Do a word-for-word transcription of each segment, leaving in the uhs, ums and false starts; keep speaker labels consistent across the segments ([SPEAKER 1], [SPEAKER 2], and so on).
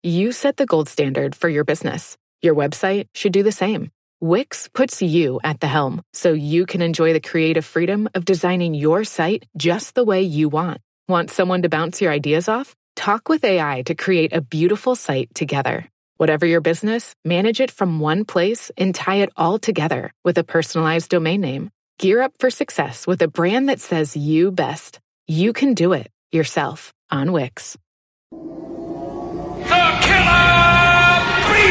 [SPEAKER 1] You set the gold standard for your business. Your website should do the same. Wix puts you at the helm so you can enjoy the creative freedom of designing your site just the way you want. Want someone to bounce your ideas off? Talk with A I to create a beautiful site together. Whatever your business, manage it from one place and tie it all together with a personalized domain name. Gear up for success with a brand that says you best. You can do it yourself on Wix.
[SPEAKER 2] The Killer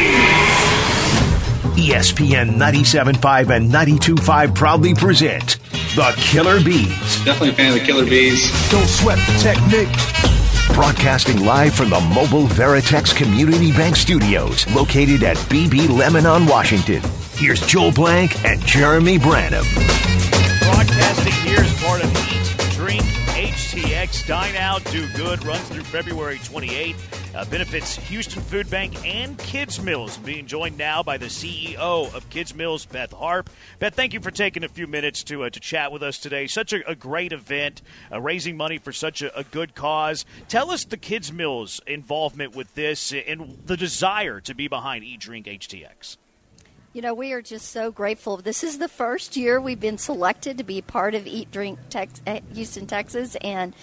[SPEAKER 2] Bees! E S P N ninety-seven point five and ninety-two point five proudly present The Killer Bees.
[SPEAKER 3] Definitely a fan of the Killer Bees.
[SPEAKER 2] Don't sweat the technique. Broadcasting live from the Mobile Veritex Community Bank Studios, located at B B Lemon on Washington. Here's Joel Blank and Jeremy Branham.
[SPEAKER 4] Broadcasting here as part of Eat, Drink, H T X, Dine Out, Do Good, runs through February twenty-eighth, uh, benefits Houston Food Bank and Kids Mills. Being joined now by the C E O of Kids Mills, Beth Harp. Beth, thank you for taking a few minutes to uh, to chat with us today. Such a, a great event, uh, raising money for such a, a good cause. Tell us the Kids Mills involvement with this and the desire to be behind Eat, Drink, H T X.
[SPEAKER 5] You know, we are just so grateful. This is the first year we've been selected to be part of Eat, Drink, Tex- Houston, Texas, and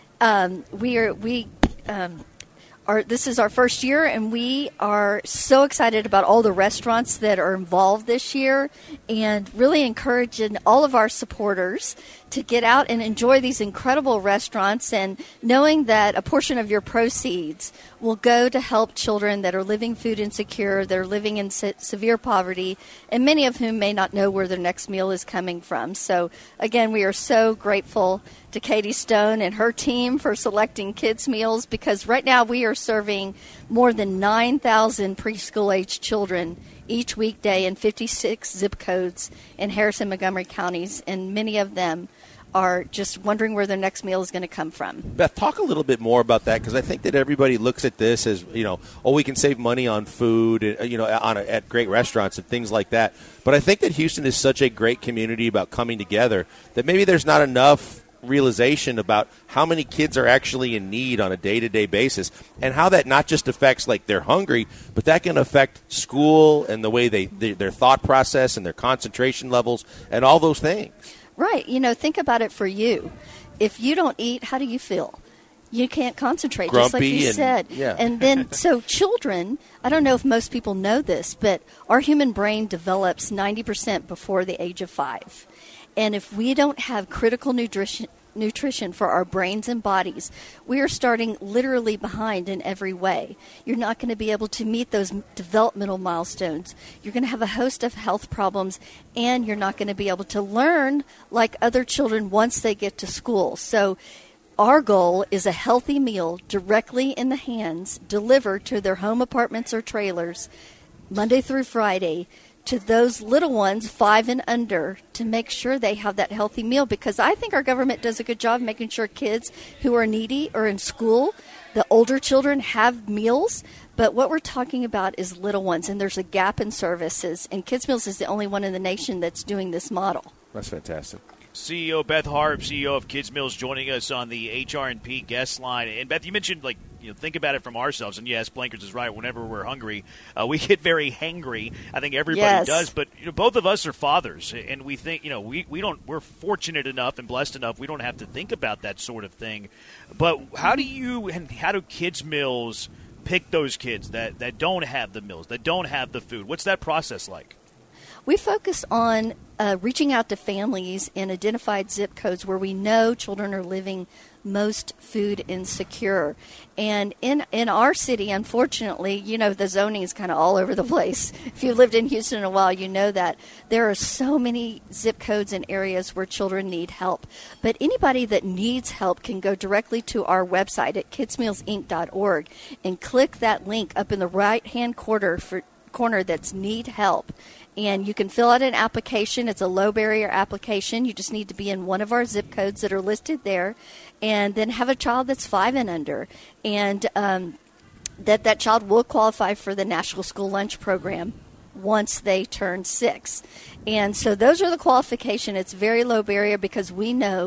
[SPEAKER 5] um, we are we um, are. This is our first year, and we are so excited about all the restaurants that are involved this year, and really encouraging all of our supporters to get out and enjoy these incredible restaurants, and knowing that a portion of your proceeds will go to help children that are living food insecure, that are living in se- severe poverty, and many of whom may not know where their next meal is coming from. So, again, we are so grateful to Katie Stone and her team for selecting kids' meals, because right now we are serving more than nine thousand preschool-age children each weekday in fifty-six zip codes in Harris and Montgomery counties, and many of them are just wondering where their next meal is going to come from.
[SPEAKER 6] Beth, talk a little bit more about that, because I think that everybody looks at this as, you know, oh, we can save money on food, you know, on a, at great restaurants and things like that. But I think that Houston is such a great community about coming together that maybe there's not enough realization about how many kids are actually in need on a day-to-day basis, and how that not just affects, like, they're hungry, but that can affect school and the way they, they their thought process and their concentration levels and all those things.
[SPEAKER 5] Right. You know, think about it for you. If you don't eat, how do you feel? You can't concentrate,
[SPEAKER 6] Grumpy
[SPEAKER 5] just like you
[SPEAKER 6] and,
[SPEAKER 5] said.
[SPEAKER 6] Yeah.
[SPEAKER 5] And then, so children, I don't know if most people know this, but our human brain develops ninety percent before the age of five. And if we don't have critical nutrition, nutrition for our brains and bodies, we are starting literally behind in every way. You're not going to be able to meet those developmental milestones. You're going to have a host of health problems, and you're not going to be able to learn like other children once they get to school. So our goal is a healthy meal directly in the hands, delivered to their home apartments or trailers Monday through Friday, to those little ones, five and under, to make sure they have that healthy meal. Because I think our government does a good job making sure kids who are needy or in school, the older children, have meals. But what we're talking about is little ones, and there's a gap in services. And Kids Mills is the only one in the nation that's doing this model.
[SPEAKER 6] That's fantastic.
[SPEAKER 4] C E O Beth Harp, C E O of Kids Mills, joining us on the H R and P guest line. And Beth, you mentioned, like, you know, think about it from ourselves. And yes, Blankers is right. Whenever we're hungry, uh, we get very hangry. I think everybody
[SPEAKER 5] yes.
[SPEAKER 4] does. But you know, both of us are fathers, and we think, you know, we, we don't. We're fortunate enough and blessed enough. We don't have to think about that sort of thing. But how do you and how do Kids Mills pick those kids that, that don't have the meals, that don't have the food? What's that process like?
[SPEAKER 5] We focus on uh, reaching out to families in identified zip codes where we know children are living most food insecure. And in in our city, unfortunately, you know, the zoning is kind of all over the place. If you've lived in Houston in a while, you know that there are so many zip codes and areas where children need help. But anybody that needs help can go directly to our website at kids meals inc dot org and click that link up in the right-hand corner for corner that's need help. And you can fill out an application. It's a low-barrier application. You just need to be in one of our zip codes that are listed there, and then have a child that's five and under. And um, that that child will qualify for the National School Lunch Program once they turn six. And so those are the qualifications. It's very low barrier because we know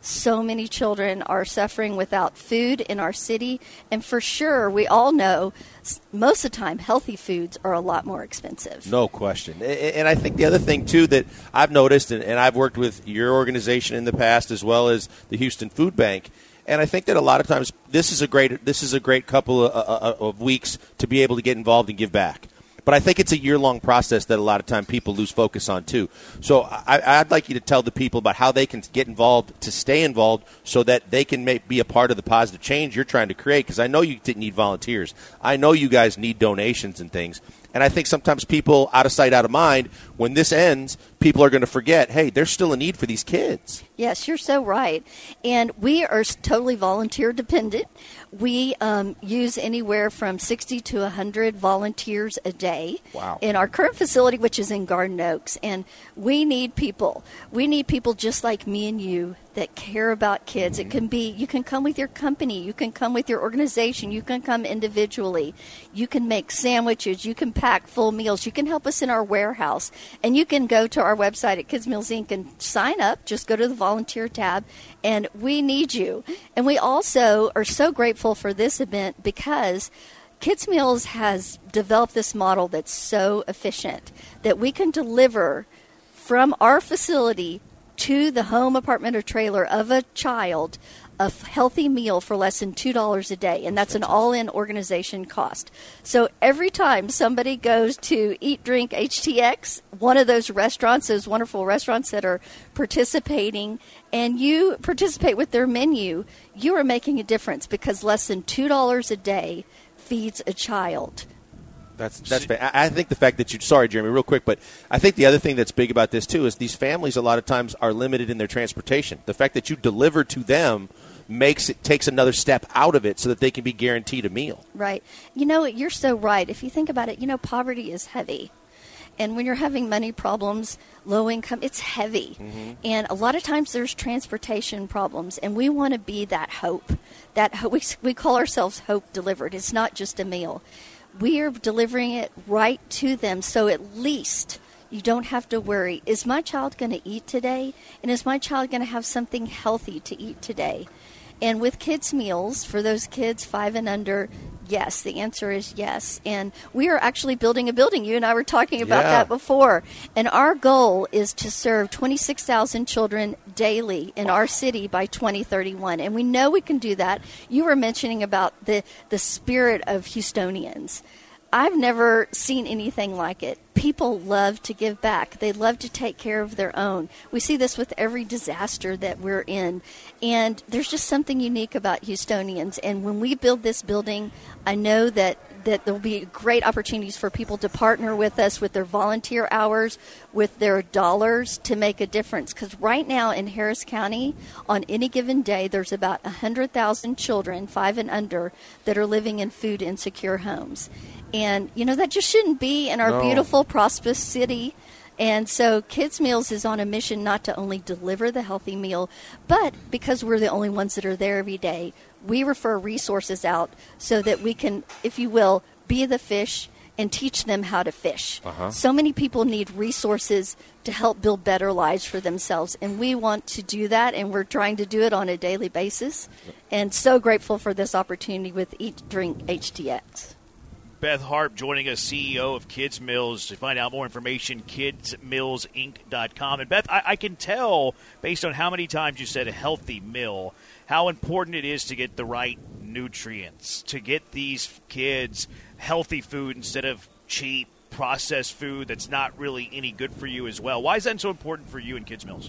[SPEAKER 5] So many children are suffering without food in our city. And for sure, we all know most of the time healthy foods are a lot more expensive.
[SPEAKER 6] No question. And I think the other thing, too, that I've noticed, and I've worked with your organization in the past as well as the Houston Food Bank, and I think that a lot of times this is a great this is a great couple of, of weeks to be able to get involved and give back. But I think it's a year-long process that a lot of time people lose focus on, too. So I, I'd like you to tell the people about how they can get involved, to stay involved, so that they can make, be a part of the positive change you're trying to create, because I know you need volunteers. I know you guys need donations and things. And I think sometimes people, out of sight, out of mind, when this ends, people are going to forget, hey, there's still a need for these kids.
[SPEAKER 5] Yes, you're so right. And we are totally volunteer dependent. We um, use anywhere from sixty to one hundred volunteers a day
[SPEAKER 6] wow.
[SPEAKER 5] in our current facility, which is in Garden Oaks. And we need people. We need people just like me and you that care about kids.
[SPEAKER 6] Mm-hmm.
[SPEAKER 5] It can be, you can come with your company. You can come with your organization. You can come individually. You can make sandwiches. You can pack full meals. You can help us in our warehouse. And you can go to our website at Kids Meals Incorporated and sign up. Just go to the volunteer tab. And we need you. And we also are so grateful for this event because Kids Meals has developed this model that's so efficient that we can deliver from our facility to the home, apartment, or trailer of a child a healthy meal for less than two dollars a day, and that's an all-in organization cost. So every time somebody goes to Eat, Drink, H T X, one of those restaurants, those wonderful restaurants that are participating, and you participate with their menu, you are making a difference because less than two dollars a day feeds a child.
[SPEAKER 6] That's that's. Fair. I think the fact that you. Sorry, Jeremy, real quick, but I think the other thing that's big about this too is these families a lot of times are limited in their transportation. The fact that you deliver to them makes it takes another step out of it so that they can be guaranteed a meal.
[SPEAKER 5] Right. You know, you're so right. If you think about it, you know, poverty is heavy. And when you're having money problems, low income, it's heavy. Mm-hmm. And a lot of times there's transportation problems, and we want to be that hope. That hope, we, we call ourselves Hope Delivered. It's not just a meal. We are delivering it right to them, so at least you don't have to worry, is my child going to eat today? And is my child going to have something healthy to eat today? And with kids' meals, for those kids five and under, yes, the answer is yes. And we are actually building a building. You and I were talking about
[SPEAKER 6] yeah.
[SPEAKER 5] that before. And our goal is to serve twenty-six thousand children daily in our city by twenty thirty-one. And we know we can do that. You were mentioning about the, the spirit of Houstonians. I've never seen anything like it. People love to give back. They love to take care of their own. We see this with every disaster that we're in. And there's just something unique about Houstonians. And when we build this building, I know that, that there will be great opportunities for people to partner with us with their volunteer hours, with their dollars to make a difference. Because right now in Harris County, on any given day, there's about one hundred thousand children, five and under, that are living in food insecure homes. And, you know, that just shouldn't be in our
[SPEAKER 6] no.
[SPEAKER 5] beautiful, prosperous city. And so Kids Meals is on a mission not to only deliver the healthy meal, but because we're the only ones that are there every day, we refer resources out so that we can, if you will, be the fish and teach them how to fish.
[SPEAKER 6] Uh-huh.
[SPEAKER 5] So many people need resources to help build better lives for themselves, and we want to do that, and we're trying to do it on a daily basis. And so grateful for this opportunity with Eat, Drink, H T X.
[SPEAKER 4] Beth Harp joining us, C E O of Kids Mills. To find out more information, kids mills inc dot com. And Beth, I, I can tell, based on how many times you said a healthy meal, how important it is to get the right nutrients, to get these kids healthy food instead of cheap, processed food that's not really any good for you as well. Why is that so important for you in Kids Mills?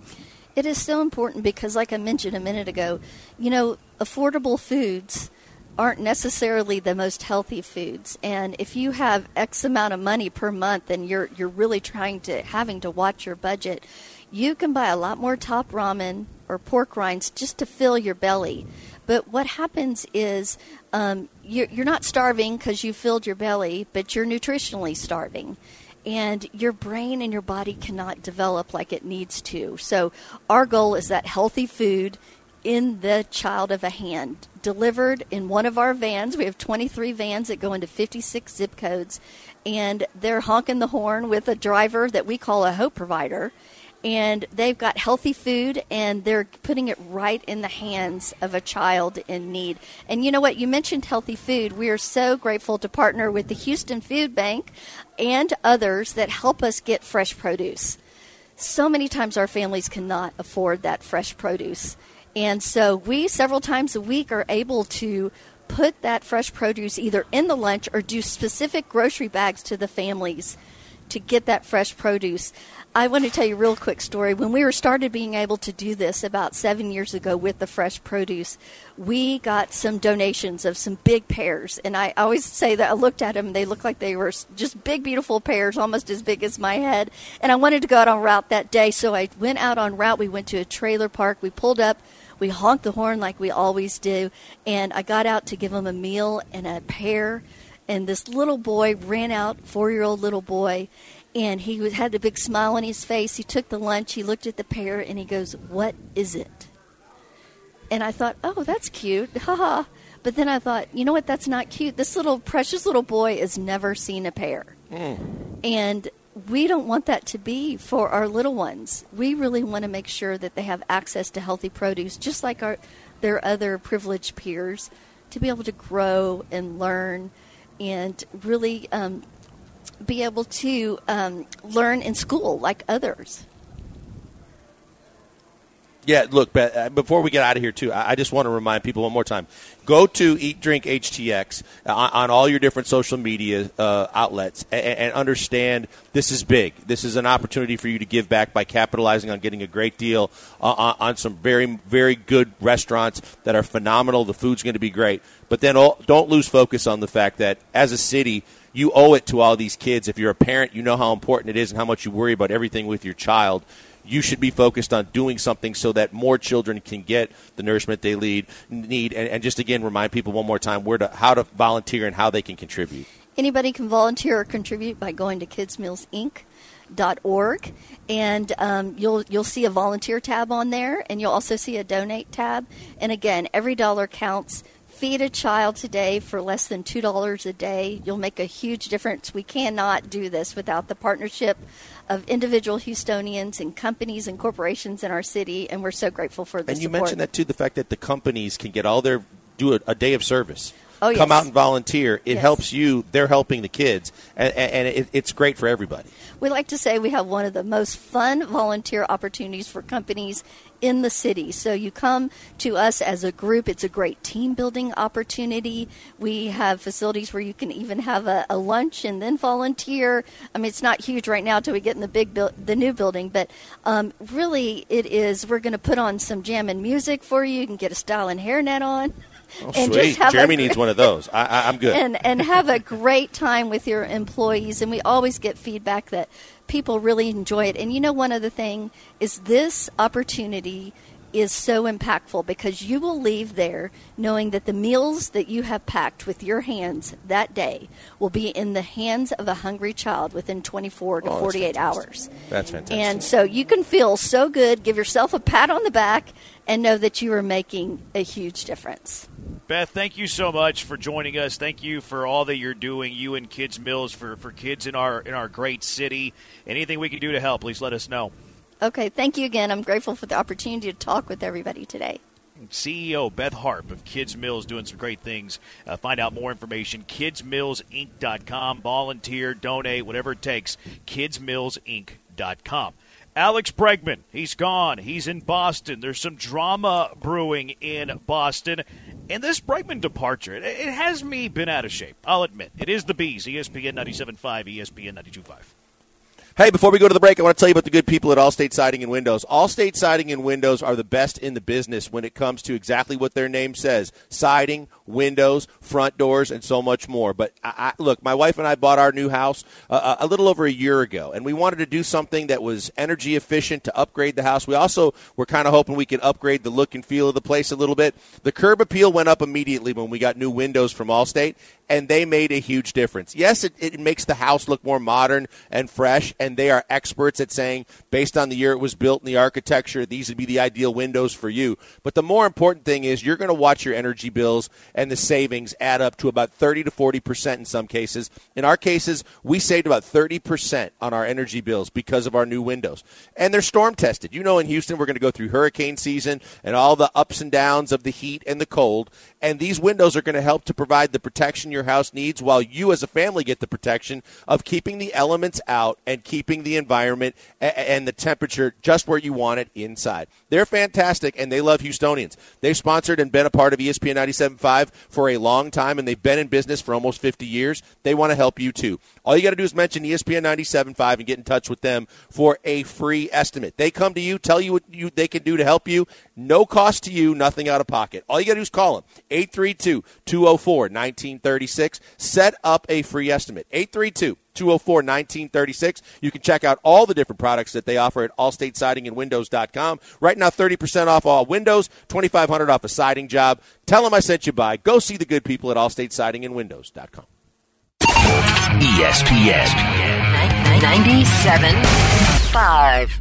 [SPEAKER 5] It is so important because, like I mentioned a minute ago, you know, affordable foods aren't necessarily the most healthy foods. And if you have X amount of money per month and you're you're really trying to having to watch your budget, you can buy a lot more Top Ramen or pork rinds just to fill your belly. But what happens is um, you're, you're not starving because you filled your belly, but you're nutritionally starving. And your brain and your body cannot develop like it needs to. So our goal is that healthy food in the child of a hand, delivered in one of our vans. We have twenty-three vans that go into fifty-six zip codes, and they're honking the horn with a driver that we call a Hope Provider. and they've got healthy food, and they're putting it right in the hands of a child in need. And you know what? You mentioned healthy food. We are so grateful to partner with the Houston Food Bank and others that help us get fresh produce. So many times our families cannot afford that fresh produce. And so we, several times a week, are able to put that fresh produce either in the lunch or do specific grocery bags to the families to get that fresh produce. I want to tell you a real quick story. When we were started being able to do this about seven years ago with the fresh produce, we got some donations of some big pears. And I always say that I looked at them, they looked like they were just big, beautiful pears, almost as big as my head. And I wanted to go out on route that day, so I went out on route. We went to a trailer park. We pulled up. We honked the horn like we always do. And I got out to give them a meal and a pear. And this little boy ran out, four-year-old little boy, and he was, had a big smile on his face. He took the lunch. He looked at the pear, and he goes, "What is it?" And I thought, oh, that's cute. Ha ha. But then I thought, you know what? That's not cute. This little precious little boy has never seen a pear. Mm. And we don't want that to be for our little ones. We really want to make sure that they have access to healthy produce, just like our their other privileged peers, to be able to grow and learn and really um, be able to um, learn in school like others.
[SPEAKER 6] Yeah, look, Beth, before we get out of here, too, I just want to remind people one more time. Go to Eat Drink H T X on, on all your different social media uh, outlets and, and understand this is big. This is an opportunity for you to give back by capitalizing on getting a great deal uh, on, on some very, very good restaurants that are phenomenal. The food's going to be great. But then all, don't lose focus on the fact that as a city, you owe it to all these kids. If you're a parent, you know how important it is and how much you worry about everything with your child. You should be focused on doing something so that more children can get the nourishment they lead, need. And, and just, again, remind people one more time where to, how to volunteer and how they can contribute.
[SPEAKER 5] Anybody can volunteer or contribute by going to kids meals inc dot org, and um, you'll you'll see a volunteer tab on there, and you'll also see a donate tab. And, again, every dollar counts. Feed a child today for less than two dollars a day. You'll make a huge difference. We cannot do this without the partnership of individual Houstonians and companies and corporations in our city, and we're so grateful for this.
[SPEAKER 6] And you
[SPEAKER 5] support.
[SPEAKER 6] mentioned that, too, the fact that the companies can get all their – do a, a day of service.
[SPEAKER 5] Oh, yes.
[SPEAKER 6] Come out and volunteer. It
[SPEAKER 5] yes.
[SPEAKER 6] helps you. They're helping the kids, and, and it, it's great for everybody.
[SPEAKER 5] We like to say we have one of the most fun volunteer opportunities for companies in the city. So you come to us as a group. It's a great team-building opportunity. We have facilities where you can even have a, a lunch and then volunteer. I mean, it's not huge right now until we get in the big, bu- the new building, but um, really it is. We're going to put on some jam and music for you. You can get a style and hairnet on.
[SPEAKER 6] Oh,
[SPEAKER 5] and
[SPEAKER 6] sweet.
[SPEAKER 5] Just have
[SPEAKER 6] Jeremy
[SPEAKER 5] a,
[SPEAKER 6] needs one of those. I, I, I'm good.
[SPEAKER 5] And, and have a great time with your employees. And we always get feedback that people really enjoy it. And you know, one other thing is this opportunity is so impactful because you will leave there knowing that the meals that you have packed with your hands that day will be in the hands of a hungry child within twenty-four to
[SPEAKER 6] oh,
[SPEAKER 5] forty-eight
[SPEAKER 6] that's
[SPEAKER 5] hours.
[SPEAKER 6] That's fantastic.
[SPEAKER 5] And so you can feel so good, give yourself a pat on the back, and know that you are making a huge difference.
[SPEAKER 4] Beth, thank you so much for joining us. Thank you for all that you're doing, you and Kids Mills, for, for kids in our in our great city. Anything we can do to help, please let us know.
[SPEAKER 5] Okay, thank you again. I'm grateful for the opportunity to talk with everybody today.
[SPEAKER 4] C E O Beth Harp of Kids Mills doing some great things. Uh, find out more information, kids mills inc dot com. Volunteer, donate, whatever it takes, kids mills inc dot com. Alex Bregman, he's gone. He's in Boston. There's some drama brewing in Boston. And this Bregman departure, it, it has me been out of shape, I'll admit. It is the Bees, E S P N ninety-seven point five, E S P N ninety-two point five.
[SPEAKER 6] Hey, before we go to the break, I want to tell you about the good people at Allstate Siding and Windows. Allstate Siding and Windows are the best in the business when it comes to exactly what their name says: siding, windows, front doors, and so much more. But I, I, look, my wife and I bought our new house uh, a little over a year ago, and we wanted to do something that was energy efficient to upgrade the house. We also were kind of hoping we could upgrade the look and feel of the place a little bit. The curb appeal went up immediately when we got new windows from Allstate, and they made a huge difference. Yes, it, it makes the house look more modern and fresh, and they are experts at saying, based on the year it was built and the architecture, these would be the ideal windows for you. But the more important thing is you're going to watch your energy bills and the savings add up to about thirty to forty percent in some cases. In our cases, we saved about thirty percent on our energy bills because of our new windows. And they're storm tested. You know, in Houston, we're going to go through hurricane season and all the ups and downs of the heat and the cold. And these windows are going to help to provide the protection your house needs while you as a family get the protection of keeping the elements out and keeping the environment and the temperature just where you want it inside. They're fantastic, and they love Houstonians. They've sponsored and been a part of E S P N ninety-seven point five for a long time, and they've been in business for almost fifty years. They want to help you, too. All you got to do is mention E S P N ninety-seven point five and get in touch with them for a free estimate. They come to you, tell you what you, they can do to help you. No cost to you, nothing out of pocket. All you got to do is call them, eight three two, two oh four, one nine three six. Set up a free estimate, eight three two, two oh four, one nine three six. You can check out all the different products that they offer at allstate siding and windows dot com. Right now, thirty percent off all windows, twenty-five hundred dollars off a siding job. Tell them I sent you by. Go see the good people at allstate siding and windows dot com.
[SPEAKER 2] E S P N
[SPEAKER 3] ninety-seven point five.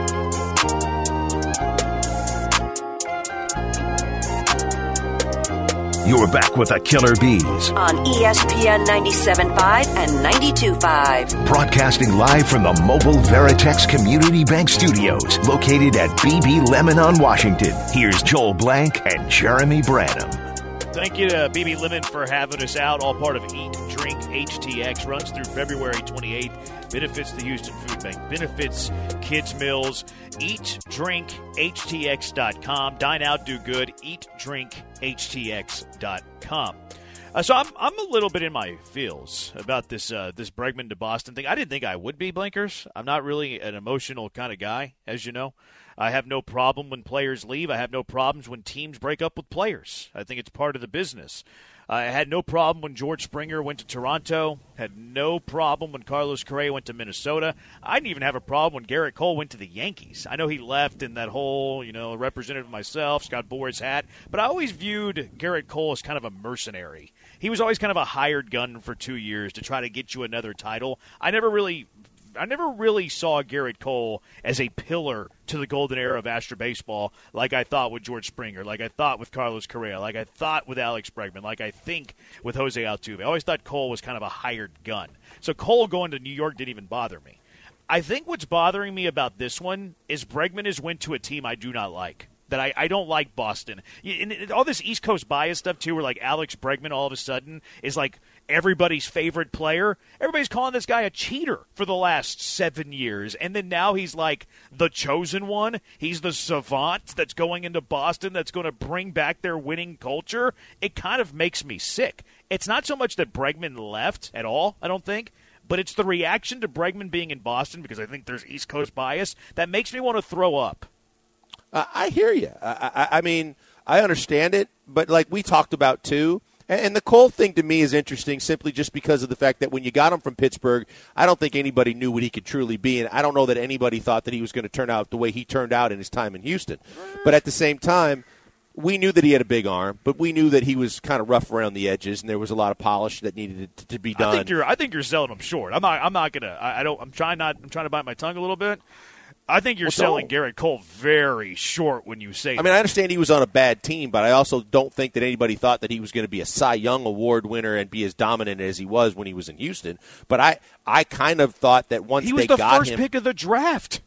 [SPEAKER 2] You're back with the Killer Bees
[SPEAKER 3] on E S P N ninety-seven point five and ninety-two point five.
[SPEAKER 2] Broadcasting live from the Mobile Veritex Community Bank Studios, located at B B Lemon on Washington. Here's Joel Blank and Jeremy Branham.
[SPEAKER 4] Thank you to B B Lemon for having us out. All part of Eat, Drink, H T X. Runs through February twenty-eighth. Benefits the Houston Food Bank. Benefits kids' meals. Eat, Drink, H T X dot com. Dine out, do good. Eat, Drink, H T X dot com. Uh, so I'm I'm a little bit in my feels about this uh, this Bregman to Boston thing. I didn't think I would be, Blinkers. I'm not really an emotional kind of guy, as you know. I have no problem when players leave. I have no problems when teams break up with players. I think it's part of the business. I had no problem when George Springer went to Toronto. Had no problem when Carlos Correa went to Minnesota. I didn't even have a problem when Garrett Cole went to the Yankees. I know he left in that whole, you know, representative myself, Scott Boras hat. But I always viewed Garrett Cole as kind of a mercenary. He was always kind of a hired gun for two years to try to get you another title. I never really I never really saw Garrett Cole as a pillar to the golden era of Astro baseball like I thought with George Springer, like I thought with Carlos Correa, like I thought with Alex Bregman, like I think with Jose Altuve. I always thought Cole was kind of a hired gun. So Cole going to New York didn't even bother me. I think what's bothering me about this one is Bregman has went to a team I do not like. That I, I don't like Boston. And all this East Coast bias stuff, too, where, like, Alex Bregman all of a sudden is, like, everybody's favorite player. Everybody's calling this guy a cheater for the last seven years. And then now he's, like, the chosen one. He's the savant that's going into Boston that's going to bring back their winning culture. It kind of makes me sick. It's not so much that Bregman left at all, I don't think. But it's the reaction to Bregman being in Boston, because I think there's East Coast bias, that makes me want to throw up.
[SPEAKER 6] Uh, I hear you. I, I, I mean, I understand it, but like we talked about too, and, and the Cole thing to me is interesting simply just because of the fact that when you got him from Pittsburgh, I don't think anybody knew what he could truly be, and I don't know that anybody thought that he was going to turn out the way he turned out in his time in Houston. But at the same time, we knew that he had a big arm, but we knew that he was kind of rough around the edges, and there was a lot of polish that needed to, to be done.
[SPEAKER 4] I think you're. I think you're selling him short. I'm not. I'm not gonna. I, I don't. I'm trying not. I'm trying to bite my tongue a little bit. I think you're well, selling so, Garrett Cole very short when you say that.
[SPEAKER 6] I mean, I understand he was on a bad team, but I also don't think that anybody thought that he was going to be a Cy Young Award winner and be as dominant as he was when he was in Houston. But I, I kind of thought that once
[SPEAKER 4] they
[SPEAKER 6] got him...
[SPEAKER 4] He was the first pick of the draft.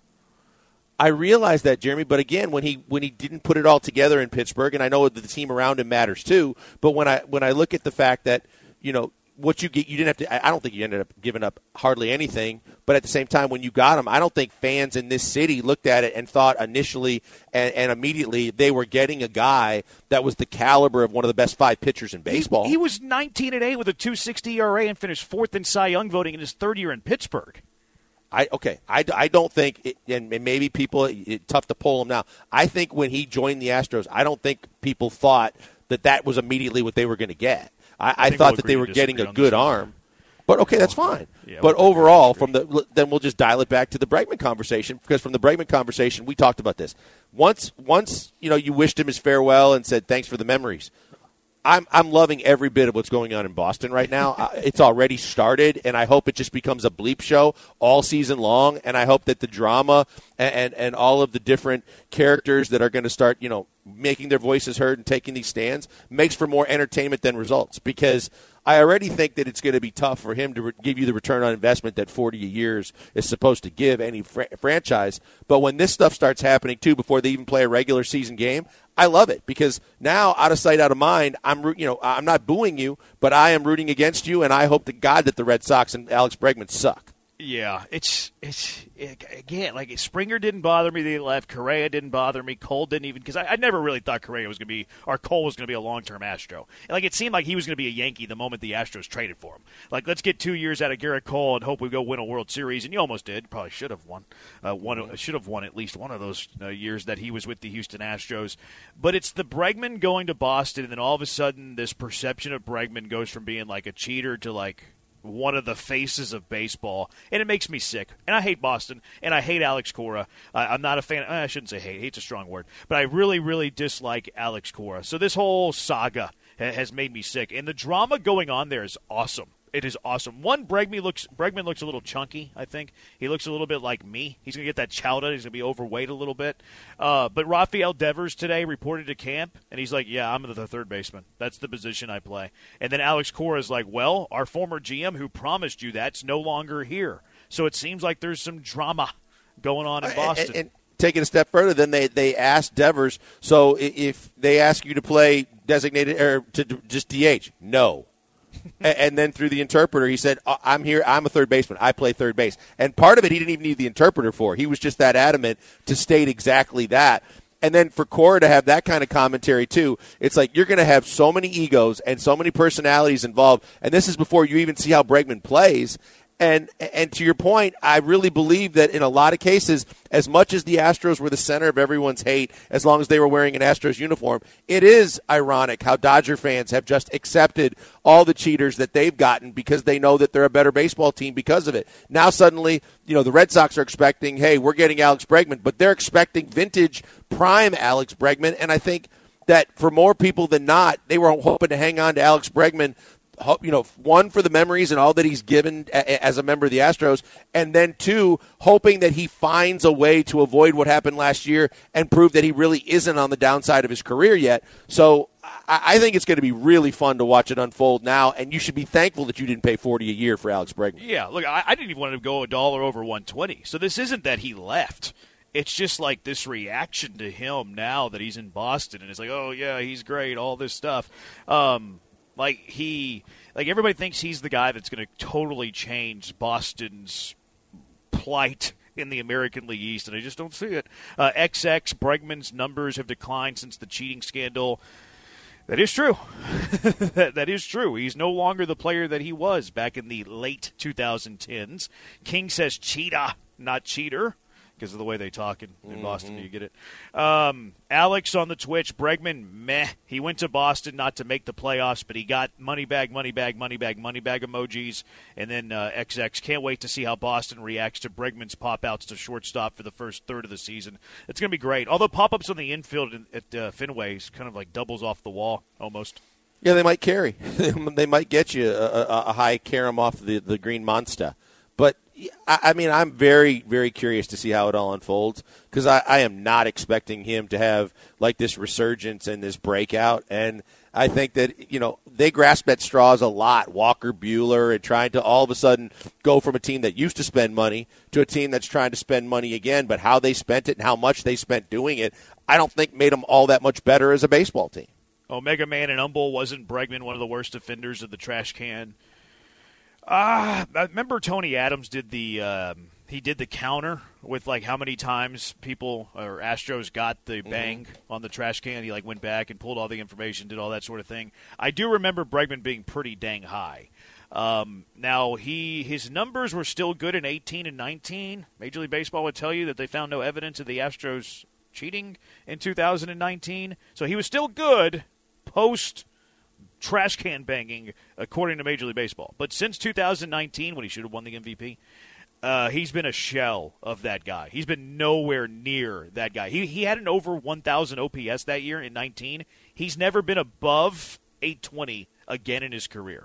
[SPEAKER 6] I realize that, Jeremy, but again, when he when he didn't put it all together in Pittsburgh, and I know that the team around him matters too, but when I when I look at the fact that, you know, what you get, you didn't have to. I don't think you ended up giving up hardly anything. But at the same time, when you got him, I don't think fans in this city looked at it and thought initially and, and immediately they were getting a guy that was the caliber of one of the best five pitchers in baseball.
[SPEAKER 4] He, he was nineteen and eight with a two sixty E R A and finished fourth in Cy Young voting in his third year in Pittsburgh.
[SPEAKER 6] I okay. I, I don't think, it, and maybe people, it's tough to pull him now. I think when he joined the Astros, I don't think people thought that that was immediately what they were going to get. I, I, I thought we'll that they were getting a good arm. But, okay, that's fine. Yeah, but we'll overall, from the then we'll just dial it back to the Bregman conversation, because from the Bregman conversation, we talked about this. Once, once you know, you wished him his farewell and said thanks for the memories. I'm I'm loving every bit of what's going on in Boston right now. uh, it's already started, and I hope it just becomes a bleep show all season long. And I hope that the drama and and, and all of the different characters that are going to start, you know, making their voices heard and taking these stands makes for more entertainment than results. Because I already think that it's going to be tough for him to re- give you the return on investment that forty years is supposed to give any fr- franchise. But when this stuff starts happening, too, before they even play a regular season game, I love it because now, out of sight, out of mind, I'm you know I'm not booing you, but I am rooting against you, and I hope to God that the Red Sox and Alex Bregman suck.
[SPEAKER 4] Yeah, it's it's it, again like Springer didn't bother me. They left. Correa didn't bother me. Cole didn't even because I, I never really thought Correa was going to be or Cole was going to be a long term Astro. Like it seemed like he was going to be a Yankee the moment the Astros traded for him. Like let's get two years out of Garrett Cole and hope we go win a World Series. And you almost did. Probably should have won. Uh, one should have won at least one of those uh, years that he was with the Houston Astros. But it's the Bregman going to Boston, and then all of a sudden this perception of Bregman goes from being like a cheater to like one of the faces of baseball, and it makes me sick. And I hate Boston, and I hate Alex Cora. Uh, I'm not a fan. I shouldn't say hate. Hate's a strong word. But I really, really dislike Alex Cora. So this whole saga ha- has made me sick. And the drama going on there is awesome. It is awesome. One, Bregman looks Bregman looks a little chunky, I think. He looks a little bit like me. He's going to get that chowder. He's going to be overweight a little bit. Uh, but Rafael Devers today reported to camp, and he's like, yeah, I'm the third baseman. That's the position I play. And then Alex Cora is like, well, our former G M who promised you that's no longer here. So it seems like there's some drama going on in Boston.
[SPEAKER 6] And, and, and taking a step further, then they, they asked Devers, so if they ask you to play designated or to just D H, no. And then through the interpreter, he said, I'm here. I'm a third baseman. I play third base. And part of it he didn't even need the interpreter for. He was just that adamant to state exactly that. And then for Cora to have that kind of commentary, too, it's like you're going to have so many egos and so many personalities involved. And this is before you even see how Bregman plays. And and to your point, I really believe that in a lot of cases, as much as the Astros were the center of everyone's hate, as long as they were wearing an Astros uniform, it is ironic how Dodger fans have just accepted all the cheaters that they've gotten because they know that they're a better baseball team because of it. Now suddenly, you know, the Red Sox are expecting, hey, we're getting Alex Bregman, but they're expecting vintage prime Alex Bregman. And I think that for more people than not, they were hoping to hang on to Alex Bregman, you know, one, for the memories and all that he's given as a member of the Astros, and then two, hoping that he finds a way to avoid what happened last year and prove that he really isn't on the downside of his career yet. So I think it's going to be really fun to watch it unfold now, and you should be thankful that you didn't pay forty a year for Alex Bregman.
[SPEAKER 4] Yeah, look, I, I didn't even want to go a dollar over one twenty, so this isn't that he left. It's just like this reaction to him now that he's in Boston, and it's like, oh, yeah, he's great, all this stuff. Um Like he, like everybody thinks he's the guy that's going to totally change Boston's plight in the American League East, and I just don't see it. Uh, X X Bregman's numbers have declined since the cheating scandal. That is true. that, that is true. He's no longer the player that he was back in the late twenty tens. King says cheetah, not cheater, because of the way they talk in, in mm-hmm. Boston. Do you get it? Um, Alex on the Twitch, Bregman, meh. He went to Boston not to make the playoffs, but he got money bag, money bag, money bag, money bag emojis. And then uh, X X, can't wait to see how Boston reacts to Bregman's pop-outs to shortstop for the first third of the season. It's going to be great. Although pop-ups on the infield at uh, Fenway is kind of like doubles off the wall almost.
[SPEAKER 6] Yeah, they might carry. They might get you a, a, a high carom off the, the green monster. But, I mean, I'm very, very curious to see how it all unfolds because I, I am not expecting him to have, like, this resurgence and this breakout. And I think that, you know, they grasp at straws a lot, Walker Buehler, and trying to all of a sudden go from a team that used to spend money to a team that's trying to spend money again. But how they spent it and how much they spent doing it, I don't think made them all that much better as a baseball team.
[SPEAKER 4] Omega Man and Humble, wasn't Bregman one of the worst offenders of the trash can? Ah, uh, I remember Tony Adams did the um, he did the counter with like how many times people or Astros got the bang mm-hmm. on the trash can. He like went back and pulled all the information, did all that sort of thing. I do remember Bregman being pretty dang high. Um, now he his numbers were still good in eighteen and nineteen. Major League Baseball would tell you that they found no evidence of the Astros cheating in two thousand nineteen, so he was still good post trash can banging, according to Major League Baseball. But since two thousand nineteen, when he should have won the M V P, uh, he's been a shell of that guy. He's been nowhere near that guy. He he had an over one thousand O P S that year in nineteen. He's never been above eight twenty again in his career.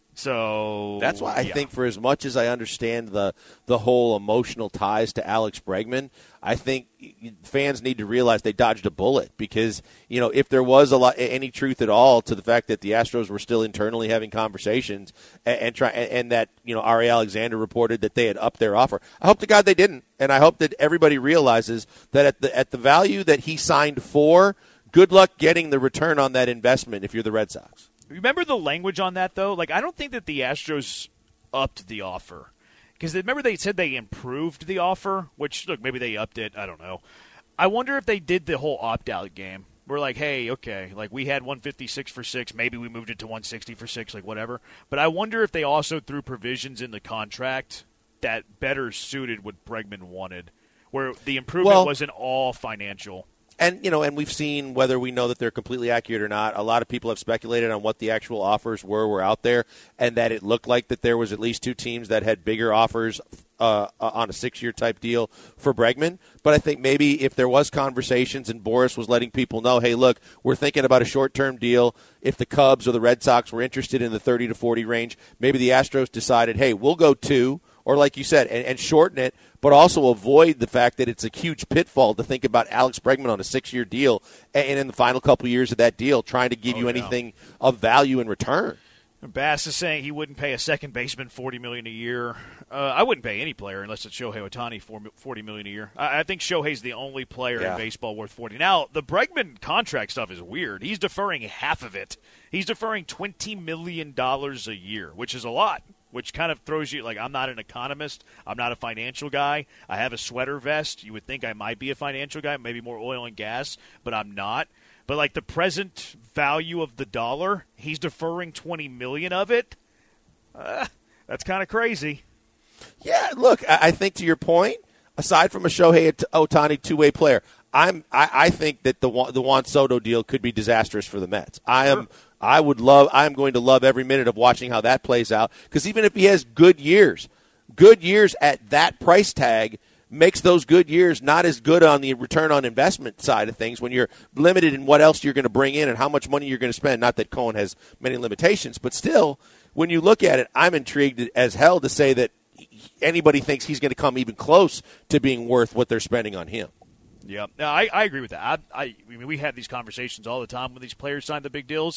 [SPEAKER 4] So
[SPEAKER 6] that's why I
[SPEAKER 4] yeah.
[SPEAKER 6] think, for as much as I understand the the whole emotional ties to Alex Bregman, I think fans need to realize they dodged a bullet, because, you know, if there was a lot any truth at all to the fact that the Astros were still internally having conversations and, and try and that, you know, Ari Alexander reported that they had upped their offer, I hope to God they didn't, and I hope that everybody realizes that at the at the value that he signed for, good luck getting the return on that investment if you're the Red Sox.
[SPEAKER 4] Remember the language on that, though? Like, I don't think that the Astros upped the offer. Because remember they said they improved the offer, which, look, maybe they upped it. I don't know. I wonder if they did the whole opt-out game. We're like, hey, okay, like we had one fifty-six for six. Maybe we moved it to one sixty for six, like whatever. But I wonder if they also threw provisions in the contract that better suited what Bregman wanted, where the improvement
[SPEAKER 6] well,
[SPEAKER 4] wasn't all financial.
[SPEAKER 6] And, you know, and we've seen, whether we know that they're completely accurate or not, a lot of people have speculated on what the actual offers were were out there, and that it looked like that there was at least two teams that had bigger offers uh, on a six-year type deal for Bregman. But I think maybe if there was conversations and Boris was letting people know, hey, look, we're thinking about a short-term deal. If the Cubs or the Red Sox were interested in the thirty to forty range, maybe the Astros decided, hey, we'll go two, or like you said, and, and shorten it, but also avoid the fact that it's a huge pitfall to think about Alex Bregman on a six-year deal and in the final couple of years of that deal trying to give
[SPEAKER 4] oh,
[SPEAKER 6] you
[SPEAKER 4] yeah.
[SPEAKER 6] anything of value in return.
[SPEAKER 4] Bass is saying he wouldn't pay a second baseman forty million dollars a year. Uh, I wouldn't pay any player unless it's Shohei Ohtani forty million dollars a year. I, I think Shohei's the only player
[SPEAKER 6] yeah.
[SPEAKER 4] in baseball worth forty. Now, the Bregman contract stuff is weird. He's deferring half of it. He's deferring twenty million dollars a year, which is a lot. Which kind of throws you, like, I'm not an economist. I'm not a financial guy. I have a sweater vest. You would think I might be a financial guy, maybe more oil and gas, but I'm not. But, like, the present value of the dollar, he's deferring twenty million dollars of it. Uh, that's kind of crazy.
[SPEAKER 6] Yeah, look, I think to your point, aside from a Shohei Ohtani two-way player, I'm, I, I think that the the Juan Soto deal could be disastrous for the Mets. I am. Sure. I would love. I'm going to love every minute of watching how that plays out, because even if he has good years, good years at that price tag makes those good years not as good on the return on investment side of things when you're limited in what else you're going to bring in and how much money you're going to spend. Not that Cohen has many limitations, but still, when you look at it, I'm intrigued as hell to say that anybody thinks he's going to come even close to being worth what they're spending on him.
[SPEAKER 4] Yeah, no, I, I agree with that. I, I, I mean, we have these conversations all the time when these players sign the big deals.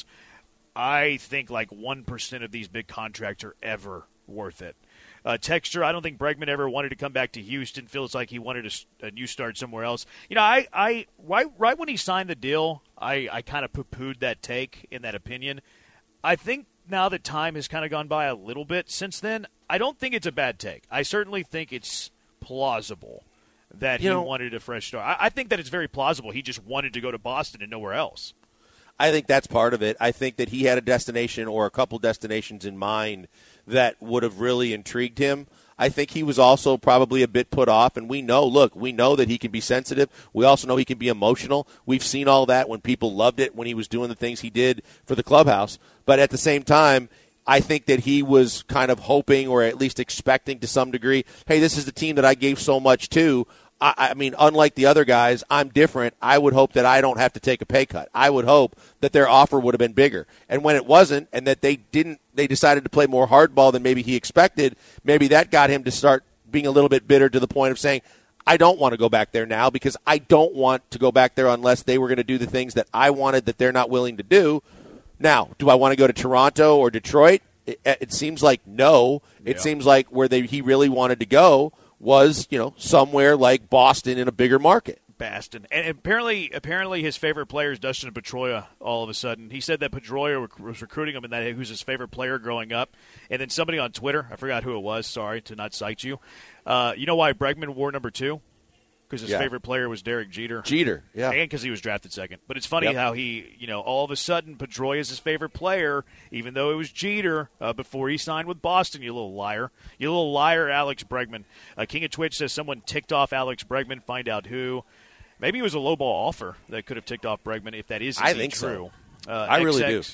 [SPEAKER 4] I think like one percent of these big contracts are ever worth it. Uh, Texture, I don't think Bregman ever wanted to come back to Houston. Feels like he wanted a, a new start somewhere else. You know, I, I right, right when he signed the deal, I, I kind of poo-pooed that take in that opinion. I think now that time has kind of gone by a little bit since then, I don't think it's a bad take. I certainly think it's plausible that you he know, wanted a fresh start. I, I think that it's very plausible. He just wanted to go to Boston and nowhere else.
[SPEAKER 6] I think that's part of it. I think that he had a destination or a couple destinations in mind that would have really intrigued him. I think he was also probably a bit put off, and we know, look, we know that he can be sensitive. We also know he can be emotional. We've seen all that when people loved it, when he was doing the things he did for the clubhouse. But at the same time, I think that he was kind of hoping, or at least expecting to some degree, hey, this is the team that I gave so much to. I, I mean, unlike the other guys, I'm different. I would hope that I don't have to take a pay cut. I would hope that their offer would have been bigger. And when it wasn't, and that they didn't, they decided to play more hardball than maybe he expected, maybe that got him to start being a little bit bitter to the point of saying, I don't want to go back there now because I don't want to go back there unless they were going to do the things that I wanted that they're not willing to do. Now, do I want to go to Toronto or Detroit? It, it seems like no. It yeah. seems like where they, he really wanted to go was, you know, somewhere like Boston in a bigger market.
[SPEAKER 4] Boston. And apparently apparently his favorite player is Dustin Pedroia all of a sudden. He said that Pedroia was recruiting him and that he was his favorite player growing up. And then somebody on Twitter, I forgot who it was, sorry to not cite you, uh, you know why Bregman wore number two? Because his
[SPEAKER 6] yeah.
[SPEAKER 4] favorite player was Derek Jeter.
[SPEAKER 6] Jeter, yeah.
[SPEAKER 4] And because he was drafted second. But it's funny
[SPEAKER 6] yep.
[SPEAKER 4] how he, you know, all of a sudden Pedroia is his favorite player, even though it was Jeter uh, before he signed with Boston, you little liar. You little liar, Alex Bregman. Uh, King of Twitch says someone ticked off Alex Bregman. Find out who. Maybe it was a lowball offer that could have ticked off Bregman, if that is
[SPEAKER 6] I think
[SPEAKER 4] true.
[SPEAKER 6] So.
[SPEAKER 4] Uh,
[SPEAKER 6] I really do.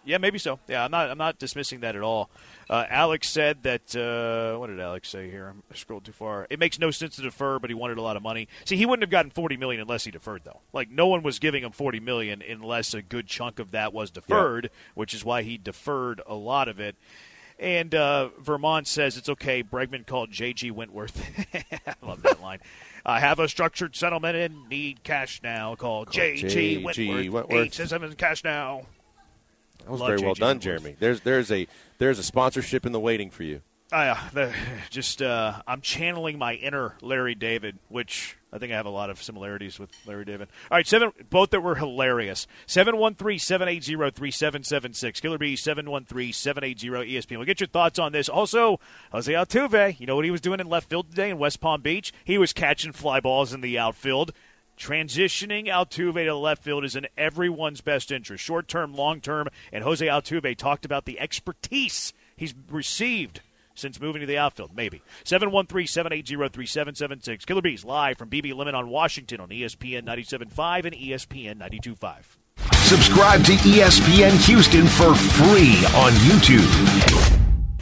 [SPEAKER 4] Yeah, maybe so. Yeah, I'm not. I'm not dismissing that at all. Uh, Alex said that. Uh, what did Alex say here? I scrolled too far. It makes no sense to defer, but he wanted a lot of money. See, he wouldn't have gotten forty million dollars unless he deferred, though. Like no one was giving him forty million dollars unless a good chunk of that was deferred, yeah. which is why he deferred a lot of it. And uh, Vermont says it's okay. Bregman called J G Wentworth. I love that line. I have a structured settlement and need cash now. Call J G Wentworth. Wentworth. Eight seven cash now.
[SPEAKER 6] That was Love very well done, Jeremy. There's there's a there's a sponsorship in the waiting for you.
[SPEAKER 4] Uh, the, just uh, I'm channeling my inner Larry David, which I think I have a lot of similarities with Larry David. All right, seven both that were hilarious. seven one three, seven eight zero, three seven seven six. Killer B seven one three, seven eight zero E S P N. We'll get your thoughts on this. Also, Jose Altuve, you know what he was doing in left field today in West Palm Beach? He was catching fly balls in the outfield. Transitioning Altuve to left field is in everyone's best interest, short-term, long-term, and Jose Altuve talked about the expertise he's received since moving to the outfield, maybe. seven one three, seven eight zero, three seven seven six. Killer Bees live from B B Lemon on Washington on E S P N ninety-seven point five and E S P N ninety-two point five.
[SPEAKER 2] Subscribe to E S P N Houston for free on YouTube.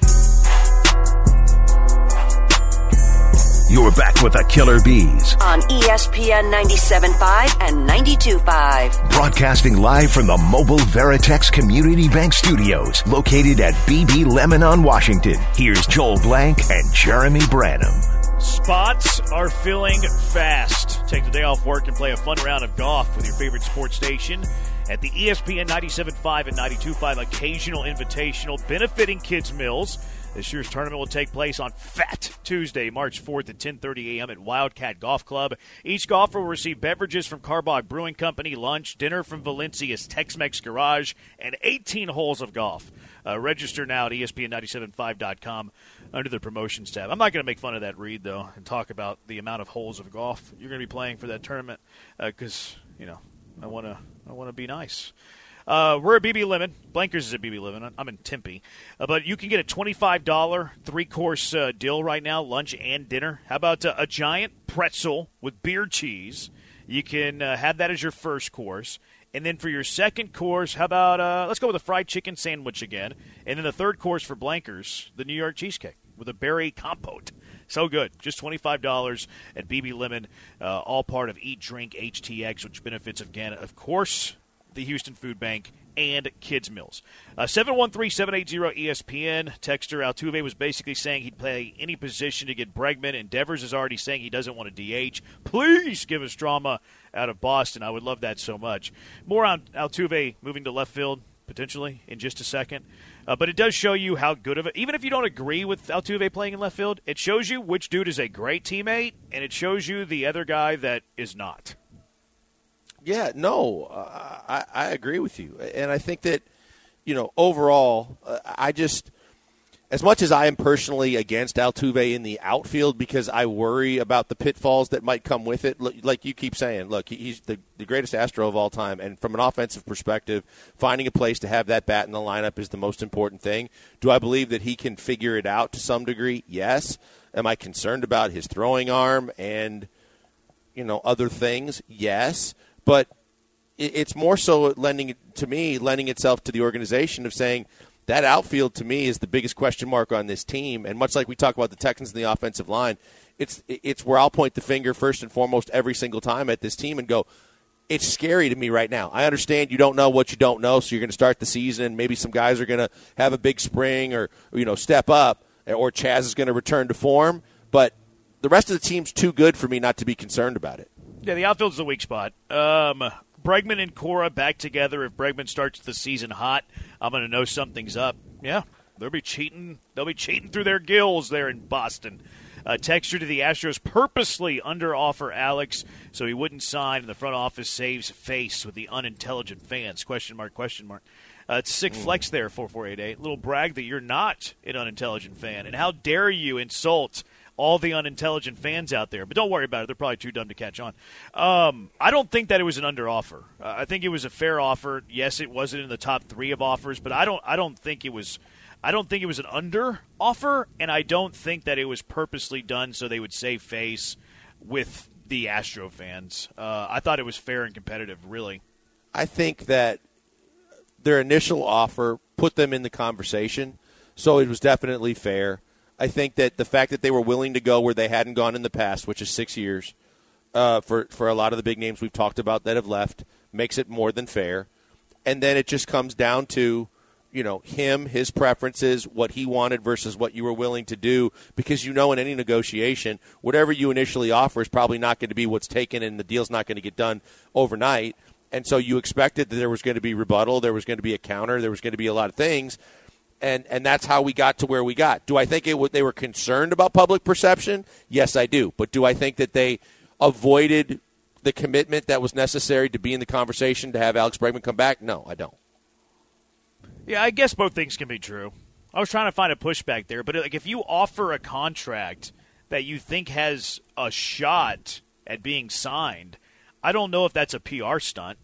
[SPEAKER 2] You're back with the Killer Bees
[SPEAKER 3] on E S P N ninety-seven point five and ninety-two point five.
[SPEAKER 2] Broadcasting live from the Mobile Veritex Community Bank Studios, located at B B Lemon on Washington. Here's Joel Blank and Jeremy Branham.
[SPEAKER 4] Spots are filling fast. Take the day off work and play a fun round of golf with your favorite sports station at the E S P N ninety-seven point five and ninety-two point five Occasional Invitational benefiting Kids Mills. This year's tournament will take place on Fat Tuesday, March fourth at ten thirty a.m. at Wildcat Golf Club. Each golfer will receive beverages from Carbog Brewing Company, lunch, dinner from Valencia's Tex-Mex Garage, and eighteen holes of golf. Uh, register now at E S P N ninety-seven point five dot com under the promotions tab. I'm not going to make fun of that read, though, and talk about the amount of holes of golf you're going to be playing for that tournament because, uh, you know, I want to I want to be nice. Uh, we're at B B Lemon. Blankers is at B B Lemon. I'm in Tempe. Uh, but you can get a twenty-five dollars three-course uh, deal right now, lunch and dinner. How about uh, a giant pretzel with beer cheese? You can uh, have that as your first course. And then for your second course, how about, uh, let's go with a fried chicken sandwich again. And then the third course for Blankers, the New York cheesecake with a berry compote. So good. Just twenty-five dollars at B B Lemon, uh, all part of Eat, Drink, H T X, which benefits, again, of course, the Houston Food Bank, and Kids Mills. Uh, seven one three, seven eight zero E S P N. Texter Altuve was basically saying he'd play any position to get Bregman. And Devers is already saying he doesn't want to D H. Please give us drama out of Boston. I would love that so much. More on Altuve moving to left field, potentially, in just a second. Uh, but it does show you how good of it. Even if you don't agree with Altuve playing in left field, it shows you which dude is a great teammate, and it shows you the other guy that is not.
[SPEAKER 6] Yeah, no, uh, I, I agree with you. And I think that, you know, overall, uh, I just, as much as I am personally against Altuve in the outfield because I worry about the pitfalls that might come with it, like you keep saying, look, he's the, the greatest Astro of all time. And from an offensive perspective, finding a place to have that bat in the lineup is the most important thing. Do I believe that he can figure it out to some degree? Yes. Am I concerned about his throwing arm and, you know, other things? Yes. But it's more so lending to me, lending itself to the organization of saying that outfield to me is the biggest question mark on this team. And much like we talk about the Texans and the offensive line, it's it's where I'll point the finger first and foremost every single time at this team and go, it's scary to me right now. I understand you don't know what you don't know, so you're going to start the season and maybe some guys are going to have a big spring or, you know, step up, or Chaz is going to return to form. But the rest of the team's too good for me not to be concerned about it.
[SPEAKER 4] Yeah, the outfield's a weak spot. Um, Bregman and Cora back together. If Bregman starts the season hot, I'm going to know something's up. Yeah, they'll be cheating. They'll be cheating through their gills there in Boston. Uh, texture to the Astros purposely under-offer Alex so he wouldn't sign, and the front office saves face with the unintelligent fans. Question mark, question mark. Uh, it's sick mm. flex there, four four eight eight. Little brag that you're not an unintelligent fan. And how dare you insult all the unintelligent fans out there. But don't worry about it. They're probably too dumb to catch on. Um, I don't think that it was an under offer. Uh, I think it was a fair offer. Yes, it wasn't in the top three of offers, but I don't I don't think it was I don't think it was an under offer, and I don't think that it was purposely done so they would save face with the Astro fans. Uh, I thought it was fair and competitive, really.
[SPEAKER 6] I think that their initial offer put them in the conversation, so it was definitely fair. I think that the fact that they were willing to go where they hadn't gone in the past, which is six years, uh, for, for a lot of the big names we've talked about that have left, makes it more than fair. And then it just comes down to, you know, him, his preferences, what he wanted versus what you were willing to do, because you know in any negotiation, whatever you initially offer is probably not going to be what's taken and the deal's not going to get done overnight. And so you expected that there was going to be rebuttal, there was going to be a counter, there was going to be a lot of things, and and that's how we got to where we got. Do I think it w- they were concerned about public perception? Yes, I do. But do I think that they avoided the commitment that was necessary to be in the conversation to have Alex Bregman come back? No, I don't.
[SPEAKER 4] Yeah, I guess both things can be true. I was trying to find a pushback there, but like if you offer a contract that you think has a shot at being signed, I don't know if that's a P R stunt.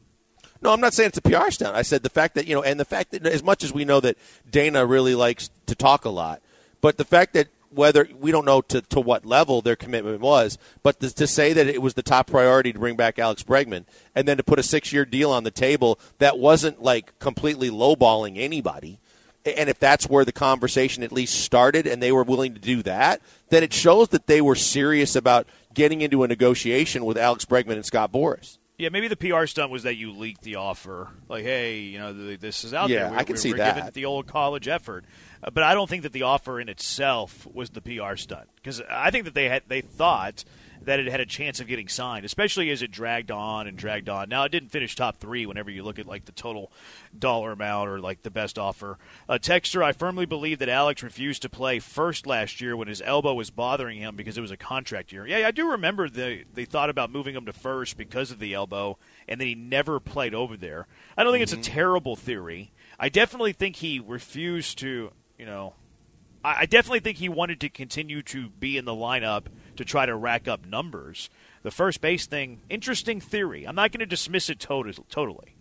[SPEAKER 6] No, I'm not saying it's a P R stunt. I said the fact that, you know, and the fact that as much as we know that Dana really likes to talk a lot, but the fact that whether we don't know to, to what level their commitment was, but to, to say that it was the top priority to bring back Alex Bregman and then to put a six-year deal on the table that wasn't like completely lowballing anybody, and if that's where the conversation at least started and they were willing to do that, then it shows that they were serious about getting into a negotiation with Alex Bregman and Scott Boras.
[SPEAKER 4] Yeah, maybe the P R stunt was that you leaked the offer. Like, hey, you know, this is out
[SPEAKER 6] yeah,
[SPEAKER 4] there. We're,
[SPEAKER 6] I can
[SPEAKER 4] we're,
[SPEAKER 6] see
[SPEAKER 4] we're
[SPEAKER 6] that.
[SPEAKER 4] Giving it the old college effort. Uh, but I don't think that the offer in itself was the P R stunt. Because I think that they had they thought that it had a chance of getting signed, especially as it dragged on and dragged on. Now, it didn't finish top three whenever you look at, like, the total dollar amount or, like, the best offer. Uh, Texter, I firmly believe that Alex refused to play first last year when his elbow was bothering him because it was a contract year. Yeah, I do remember they, they thought about moving him to first because of the elbow, and then he never played over there. I don't think mm-hmm. it's a terrible theory. I definitely think he refused to, you know, I, I definitely think he wanted to continue to be in the lineup to try to rack up numbers. The first base thing, interesting theory. I'm not going to dismiss it to- totally.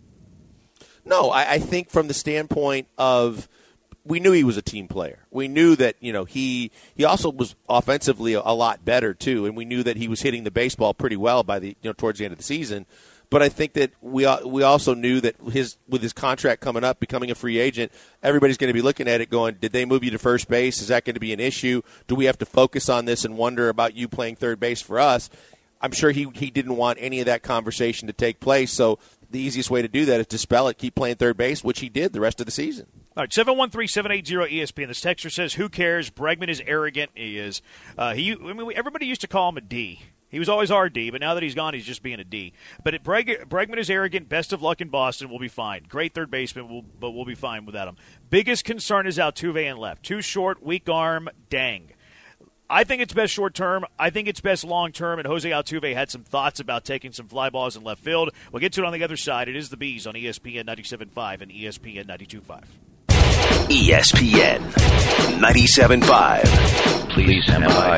[SPEAKER 6] No, I, I think from the standpoint of we knew he was a team player. We knew that, you know, he he also was offensively a, a lot better too, and we knew that he was hitting the baseball pretty well by the you know towards the end of the season. But I think that we we also knew that his with his contract coming up, becoming a free agent, everybody's going to be looking at it going, did they move you to first base? Is that going to be an issue? Do we have to focus on this and wonder about you playing third base for us? I'm sure he, he didn't want any of that conversation to take place, so the easiest way to do that is dispel it, keep playing third base, which he did the rest of the season.
[SPEAKER 4] All right, seven one three, seven eight zero, E S P N. This texter says, who cares? Bregman is arrogant. He is. Uh, he. I mean, everybody used to call him a D. He was always our D, but now that he's gone, he's just being a D. But it, Breg, Bregman is arrogant. Best of luck in Boston. We'll be fine. Great third baseman, we'll, but we'll be fine without him. Biggest concern is Altuve in left. Too short, weak arm, dang. I think it's best short term. I think it's best long term. And Jose Altuve had some thoughts about taking some fly balls in left field. We'll get to it on the other side. It is the Bees on E S P N ninety-seven point five and E S P N ninety-two point five.
[SPEAKER 2] E S P N ninety-seven point five. Please stand by.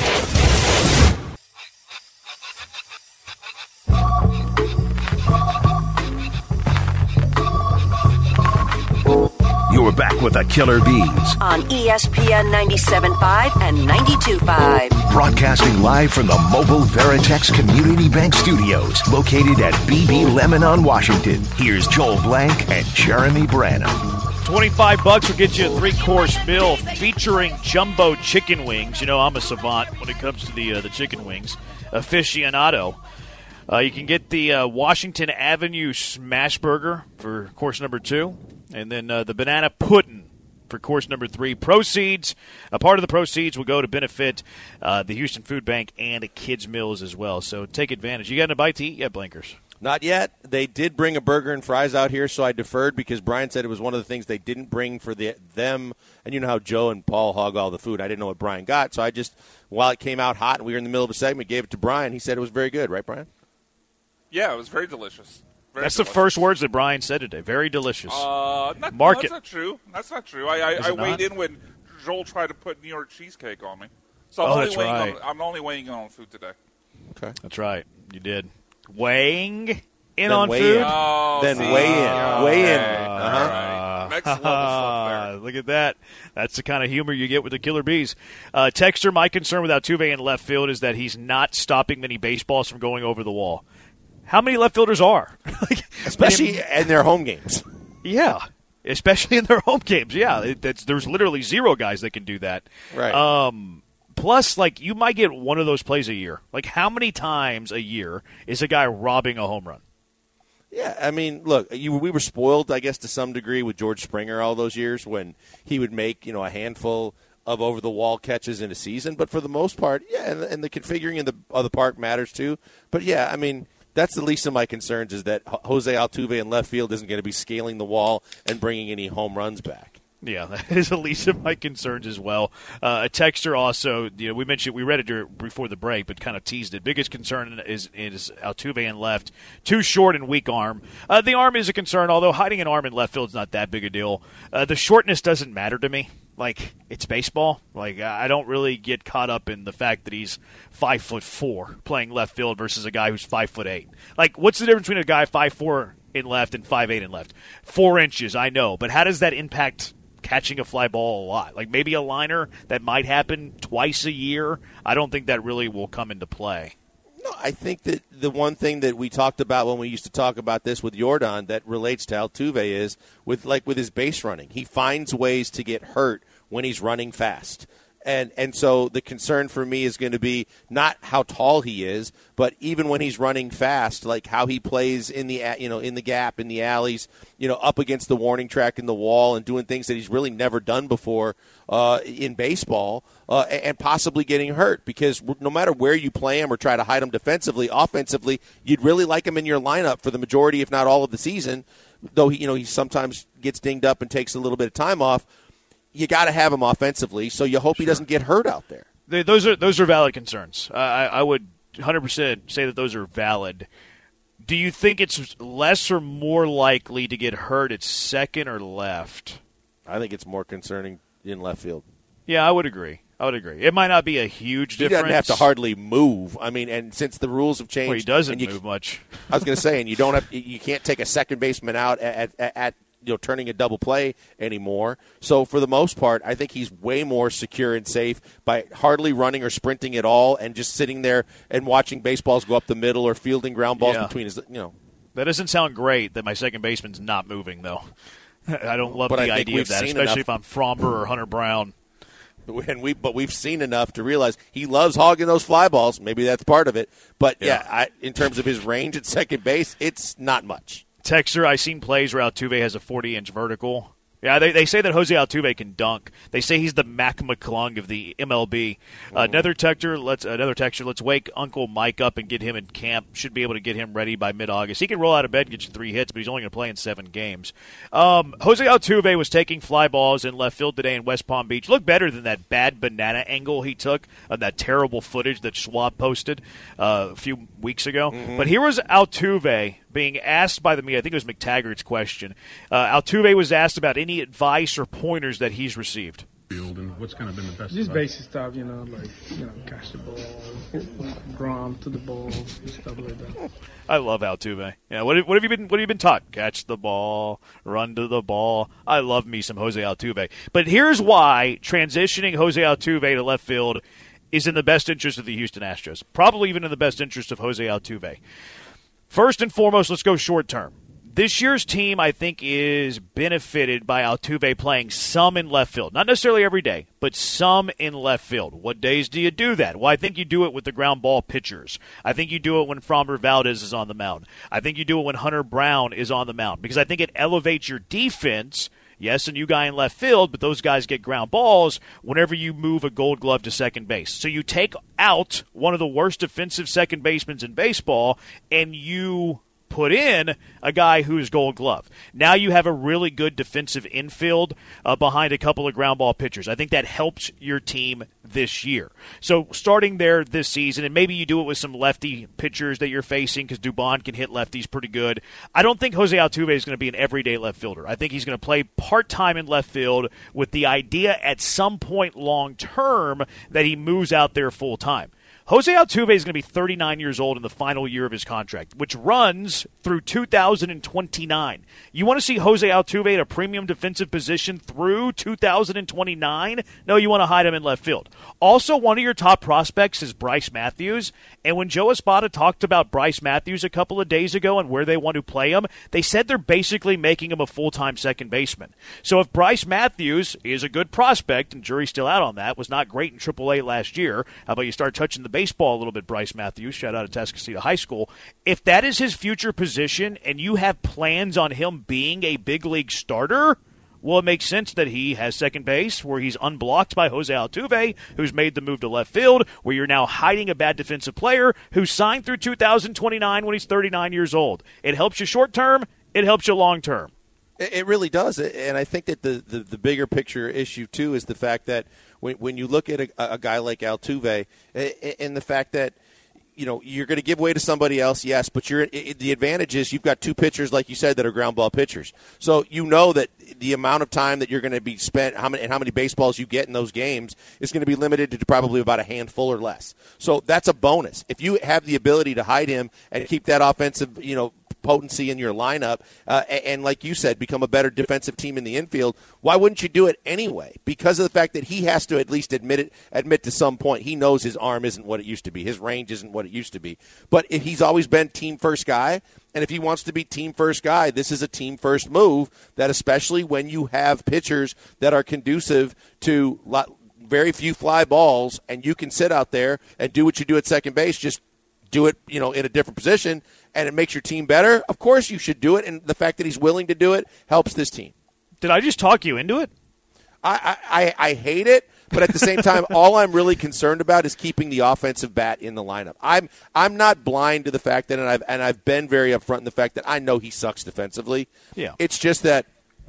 [SPEAKER 2] You're back with the Killer Bees
[SPEAKER 3] on E S P N ninety-seven point five and ninety-two point five.
[SPEAKER 2] Broadcasting live from the Mobile Veritex Community Bank Studios, located at B B Lebanon, Washington. Here's Joel Blank and Jeremy Branham.
[SPEAKER 4] twenty-five bucks will get you a three-course meal featuring jumbo chicken wings. You know, I'm a savant when it comes to the uh, the chicken wings. Aficionado. Uh, you can get the uh, Washington Avenue Smash Burger for course number two. And then uh, the banana pudding for course number three. Proceeds, a part of the proceeds will go to benefit uh, the Houston Food Bank and Kids Mills as well. So take advantage. You got a bite to eat yet, Blinkers?
[SPEAKER 6] Not yet. They did bring a burger and fries out here, so I deferred because Brian said it was one of the things they didn't bring for the them. And you know how Joe and Paul hog all the food. I didn't know what Brian got, so I just, while it came out hot and we were in the middle of a segment, gave it to Brian. He said it was very good. Right, Brian?
[SPEAKER 7] Yeah, it was very delicious. Very
[SPEAKER 4] that's
[SPEAKER 7] delicious.
[SPEAKER 4] The first words that Brian said today. Very delicious.
[SPEAKER 7] Uh, not,
[SPEAKER 4] Mark
[SPEAKER 7] no, that's
[SPEAKER 4] it.
[SPEAKER 7] not true. That's not true. I, I, I weighed in when Joel tried to put New York cheesecake on me. So I'm,
[SPEAKER 4] oh,
[SPEAKER 7] only
[SPEAKER 4] that's
[SPEAKER 7] weighing
[SPEAKER 4] right.
[SPEAKER 7] on, I'm only weighing in on food today.
[SPEAKER 6] Okay.
[SPEAKER 4] That's right. You did. Weighing in
[SPEAKER 6] then
[SPEAKER 4] on
[SPEAKER 6] weigh
[SPEAKER 4] food?
[SPEAKER 6] In.
[SPEAKER 7] Oh,
[SPEAKER 6] then
[SPEAKER 7] see?
[SPEAKER 6] weigh in.
[SPEAKER 7] Oh,
[SPEAKER 6] weigh in.
[SPEAKER 7] okay.
[SPEAKER 6] Uh-huh.
[SPEAKER 7] All right. Next level stuff there.
[SPEAKER 4] Look at that. That's the kind of humor you get with the Killer Bees. Uh, Texter, my concern with Altuve in left field is that he's not stopping many baseballs from going over the wall. How many left fielders are?
[SPEAKER 6] Especially in their home games.
[SPEAKER 4] Yeah, especially in their home games. Yeah, it, that's, there's literally zero guys that can do that.
[SPEAKER 6] Right.
[SPEAKER 4] Um, plus, like, you might get one of those plays a year. Like, how many times a year is a guy robbing a home run?
[SPEAKER 6] Yeah, I mean, look, you, we were spoiled, I guess, to some degree with George Springer all those years when he would make, you know, a handful of over-the-wall catches in a season. But for the most part, yeah, and, and the configuring of the, of the park matters too. But, yeah, I mean, that's the least of my concerns is that Jose Altuve in left field isn't going to be scaling the wall and bringing any home runs back.
[SPEAKER 4] Yeah, that is the least of my concerns as well. Uh, a texter also, you know, we mentioned, we read it before the break, but kind of teased it. Biggest concern is, is Altuve in left. Too short and weak arm. Uh, the arm is a concern, although hiding an arm in left field is not that big a deal. Uh, the shortness doesn't matter to me. Like, it's baseball. Like, I don't really get caught up in the fact that he's five foot four playing left field versus a guy who's five foot eight. Like, what's the difference between a guy five four in left and five eight in left? Four inches, I know, but how does that impact catching a fly ball a lot? Like, maybe a liner that might happen twice a year. I don't think that really will come into play.
[SPEAKER 6] No, I think that the one thing that we talked about when we used to talk about this with Yordan that relates to Altuve is with like with his base running. He finds ways to get hurt when he's running fast. And and so the concern for me is going to be not how tall he is, but even when he's running fast, like how he plays in the you know in the gap, in the alleys, you know, up against the warning track in the wall, and doing things that he's really never done before uh, in baseball, uh, and possibly getting hurt. Because no matter where you play him or try to hide him defensively, offensively, you'd really like him in your lineup for the majority, if not all, of the season. Though he, you know he sometimes gets dinged up and takes a little bit of time off. You got to have him offensively, so you hope sure. he doesn't get hurt out there.
[SPEAKER 4] They, those are those are valid concerns. Uh, I, I would one hundred percent say that those are valid. Do you think it's less or more likely to get hurt at second or left?
[SPEAKER 6] I think it's more concerning in left field.
[SPEAKER 4] Yeah, I would agree. I would agree. It might not be a huge
[SPEAKER 6] he
[SPEAKER 4] difference.
[SPEAKER 6] He doesn't have to hardly move. I mean, and since the rules have changed,
[SPEAKER 4] well, he doesn't
[SPEAKER 6] you,
[SPEAKER 4] move much.
[SPEAKER 6] I was going to say, and you don't have, you can't take a second baseman out at, at, at you know turning a double play anymore. So for the most part, I think he's way more secure and safe by hardly running or sprinting at all, and just sitting there and watching baseballs go up the middle or fielding ground balls yeah. between his. You know,
[SPEAKER 4] that doesn't sound great. That my second baseman's not moving though. I don't love
[SPEAKER 6] but
[SPEAKER 4] the
[SPEAKER 6] I
[SPEAKER 4] idea of that, especially
[SPEAKER 6] enough.
[SPEAKER 4] if I'm Fromber or Hunter Brown.
[SPEAKER 6] And we, but we've seen enough to realize he loves hogging those fly balls. Maybe that's part of it. But yeah, yeah I, in terms of his range at second base, it's not much.
[SPEAKER 4] Texter, I've seen plays where Altuve has a forty-inch vertical. Yeah, they, they say that Jose Altuve can dunk. They say he's the Mac McClung of the M L B. Uh, another texter, let's another texter. Let's wake Uncle Mike up and get him in camp. Should be able to get him ready by mid-August. He can roll out of bed and get you three hits, but he's only going to play in seven games. Um, Jose Altuve was taking fly balls in left field today in West Palm Beach. Looked better than that bad banana angle he took on that terrible footage that Schwab posted uh, a few weeks ago. Mm-hmm. But here was Altuve being asked by the media. I think it was McTaggart's question. Uh, Altuve was asked about any advice or pointers that he's received.
[SPEAKER 8] Field and what's kind of been the best
[SPEAKER 9] just
[SPEAKER 8] advice?
[SPEAKER 9] Basic stuff, you know, like, you know, catch the ball, drum to the ball, stuff like that.
[SPEAKER 4] I love Altuve. Yeah, what have, what have you been what have you been taught? Catch the ball, run to the ball. I love me some Jose Altuve. But here's why transitioning Jose Altuve to left field is in the best interest of the Houston Astros. Probably even in the best interest of Jose Altuve. First and foremost, let's go short term. This year's team, I think, is benefited by Altuve playing some in left field. Not necessarily every day, but some in left field. What days do you do that? Well, I think you do it with the ground ball pitchers. I think you do it when Framber Valdez is on the mound. I think you do it when Hunter Brown is on the mound, because I think it elevates your defense. Yes, a new guy in left field, but those guys get ground balls whenever you move a Gold Glove to second base. So you take out one of the worst defensive second basemen in baseball, and you put in a guy who's Gold Glove. Now you have a really good defensive infield uh, behind a couple of ground ball pitchers. I think that helps your team this year. So starting there this season, and maybe you do it with some lefty pitchers that you're facing, because Dubon can hit lefties pretty good. I don't think Jose Altuve is going to be an everyday left fielder. I think he's going to play part-time in left field with the idea at some point long-term that he moves out there full-time. Jose Altuve is going to be thirty-nine years old in the final year of his contract, which runs through two thousand twenty-nine. You want to see Jose Altuve at a premium defensive position through two thousand twenty-nine? No, you want to hide him in left field. Also, one of your top prospects is Bryce Matthews, and when Joe Espada talked about Bryce Matthews a couple of days ago and where they want to play him, they said they're basically making him a full-time second baseman. So if Bryce Matthews is a good prospect, and jury's still out on that, was not great in triple A last year, how about you start touching the baseball a little bit, Bryce Matthews, shout out to Tascasita High School. If that is his future position and you have plans on him being a big league starter, well, it makes sense that he has second base where he's unblocked by Jose Altuve, who's made the move to left field, where you're now hiding a bad defensive player who signed through two thousand twenty-nine when he's thirty-nine years old. It helps you short term, it helps you long term.
[SPEAKER 6] It really does, and I think that the, the, the bigger picture issue, too, is the fact that when, when you look at a, a guy like Altuve and the fact that, you know, you're going to give way to somebody else, yes, but you're the advantage is you've got two pitchers, like you said, that are ground ball pitchers. So you know that the amount of time that you're going to be spent how many, and how many baseballs you get in those games is going to be limited to probably about a handful or less. So that's a bonus. If you have the ability to hide him and keep that offensive, you know, potency in your lineup, uh, and, and like you said, become a better defensive team in the infield, why wouldn't you do it anyway? Because of the fact that he has to at least admit it, admit to some point he knows his arm isn't what it used to be. His range isn't what it used to be. But if he's always been team first guy, and if he wants to be team first guy, this is a team first move that, especially when you have pitchers that are conducive to lot, very few fly balls, and you can sit out there and do what you do at second base, just do it, you know, in a different position, and it makes your team better, of course you should do it, and the fact that he's willing to do it helps this team.
[SPEAKER 4] Did I just talk you into it?
[SPEAKER 6] I, I, I hate it, but at the same time, all I'm really concerned about is keeping the offensive bat in the lineup. I'm I'm not blind to the fact that, and I've and I've been very upfront in the fact that I know he sucks defensively.
[SPEAKER 4] Yeah.
[SPEAKER 6] It's just that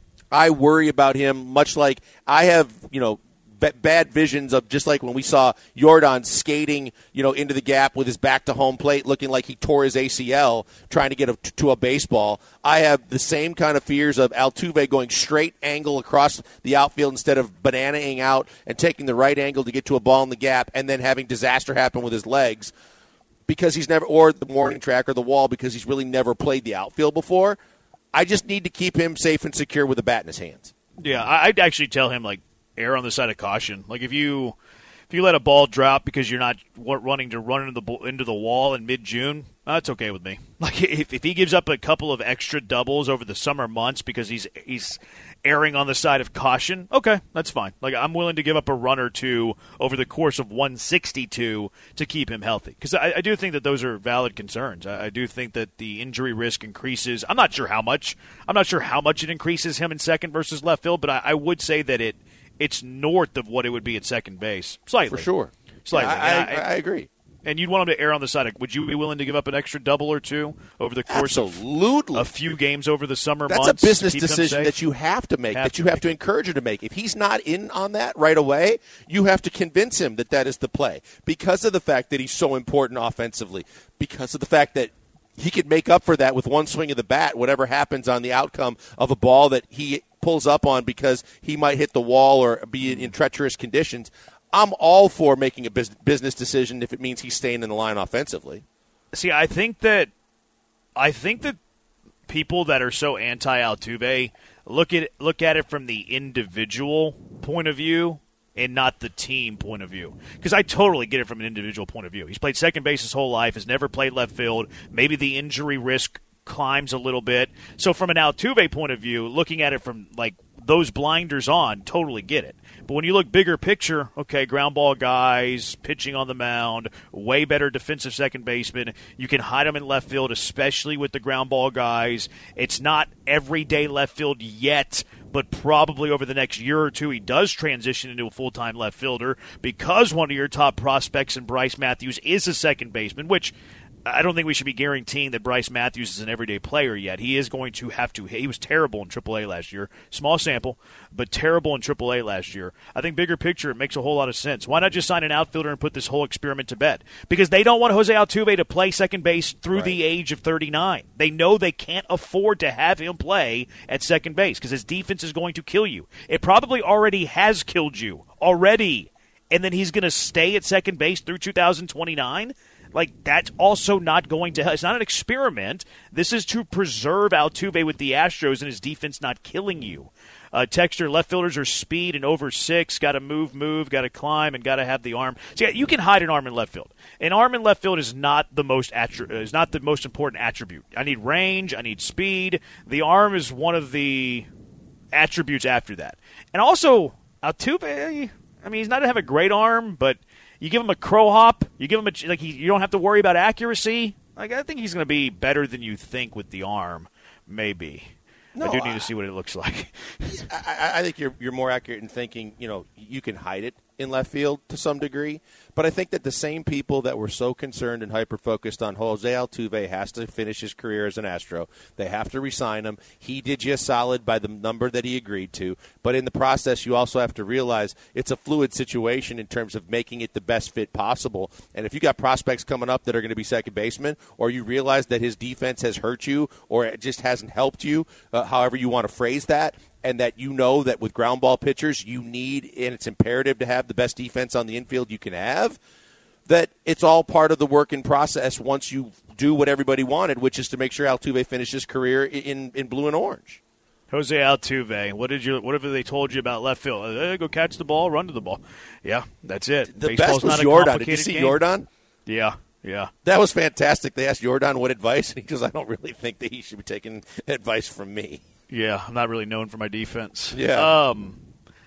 [SPEAKER 6] I worry about him, much like I have, you know, bad visions of just like when we saw Jordan skating, you know, into the gap with his back to home plate, looking like he tore his A C L trying to get a, to a baseball. I have the same kind of fears of Altuve going straight angle across the outfield instead of bananaing out and taking the right angle to get to a ball in the gap and then having disaster happen with his legs because he's never, or the warning track or the wall because he's really never played the outfield before. I just need to keep him safe and secure with a bat in his hands.
[SPEAKER 4] Yeah, I'd actually tell him, like, err on the side of caution. Like if you if you let a ball drop because you're not running to run into the into the wall in mid-June, that's okay with me. Like if if he gives up a couple of extra doubles over the summer months because he's he's erring on the side of caution, okay, that's fine. Like I'm willing to give up a run or two over the course of one sixty-two to keep him healthy because I, I do think that those are valid concerns. I, I do think that the injury risk increases. I'm not sure how much. I'm not sure how much it increases him in second versus left field, but I, I would say that it. It's north of what it would be at second base. Slightly.
[SPEAKER 6] For sure.
[SPEAKER 4] Slightly.
[SPEAKER 6] Yeah, I, I, I agree.
[SPEAKER 4] And you'd want him to err on the side of, would you be willing to give up an extra double or two over the course
[SPEAKER 6] Absolutely.
[SPEAKER 4] of a few games over the summer
[SPEAKER 6] That's
[SPEAKER 4] months?
[SPEAKER 6] That's a business decision that you have to make,
[SPEAKER 4] have
[SPEAKER 6] that
[SPEAKER 4] to
[SPEAKER 6] you have
[SPEAKER 4] make.
[SPEAKER 6] to encourage him to make. If he's not in on that right away, you have to convince him that that is the play because of the fact that he's so important offensively, because of the fact that he could make up for that with one swing of the bat, whatever happens on the outcome of a ball that he pulls up on because he might hit the wall or be in, in treacherous conditions. I'm all for making a business decision if it means he's staying in the line offensively.
[SPEAKER 4] See, I think that I think that people that are so anti-Altuve look at look at it from the individual point of view and not the team point of view. Because I totally get it from an individual point of view. He's played second base his whole life, has never played left field. Maybe the injury risk climbs a little bit. So from an Altuve point of view, looking at it from like those blinders on, totally get it. But when you look bigger picture, okay, ground ball guys, pitching on the mound, way better defensive second baseman. You can hide them in left field, especially with the ground ball guys. It's not everyday left field yet, but probably over the next year or two he does transition into a full-time left fielder because one of your top prospects in Bryce Matthews is a second baseman, which I don't think we should be guaranteeing that Bryce Matthews is an everyday player yet. He is going to have to. He was terrible in triple A last year. Small sample, but terrible in triple A last year. I think bigger picture, it makes a whole lot of sense. Why not just sign an outfielder and put this whole experiment to bed? Because they don't want Jose Altuve to play second base through right. the age of thirty-nine. They know they can't afford to have him play at second base because his defense is going to kill you. It probably already has killed you already. and then he's going to stay at second base through two thousand twenty-nine. Like, that's also not going to help. It's not an experiment. This is to preserve Altuve with the Astros and his defense not killing you. Uh, texture, left fielders are speed and over six. Got to move, move, got to climb, and got to have the arm. So yeah, you can hide an arm in left field. An arm in left field is not the most attri- is not the most important attribute. I need range. I need speed. The arm is one of the attributes after that. And also, Altuve, I mean, he's not going to have a great arm, but you give him a crow hop, you give him a like he, you don't have to worry about accuracy. Like, I think he's going to be better than you think with the arm, maybe. No, I do need to see what it looks like.
[SPEAKER 6] I, I think you're you're more accurate in thinking, you know, you can hide it in left field to some degree. But I think that the same people that were so concerned and hyper-focused on Jose Altuve has to finish his career as an Astro. They have to re-sign him. He did you a solid by the number that he agreed to. But in the process, you also have to realize it's a fluid situation in terms of making it the best fit possible. And if you got prospects coming up that are going to be second basemen, or you realize that his defense has hurt you or it just hasn't helped you, uh, however you want to phrase that, and that you know that with ground ball pitchers you need, and it's imperative to have the best defense on the infield you can have, that it's all part of the working process once you do what everybody wanted, which is to make sure Altuve finishes his career in, in blue and orange.
[SPEAKER 4] Jose Altuve, what did you? Whatever they told you about left field, uh, go catch the ball, run to the ball. Yeah, that's it.
[SPEAKER 6] The
[SPEAKER 4] Baseball's
[SPEAKER 6] best was
[SPEAKER 4] not a
[SPEAKER 6] Jordan. Did you see
[SPEAKER 4] game.
[SPEAKER 6] Jordan?
[SPEAKER 4] Yeah, yeah.
[SPEAKER 6] That was fantastic. They asked Jordan what advice, and he goes, I don't really think that he should be taking advice from me.
[SPEAKER 4] Yeah, I'm not really known for my defense.
[SPEAKER 6] Yeah.
[SPEAKER 4] Um,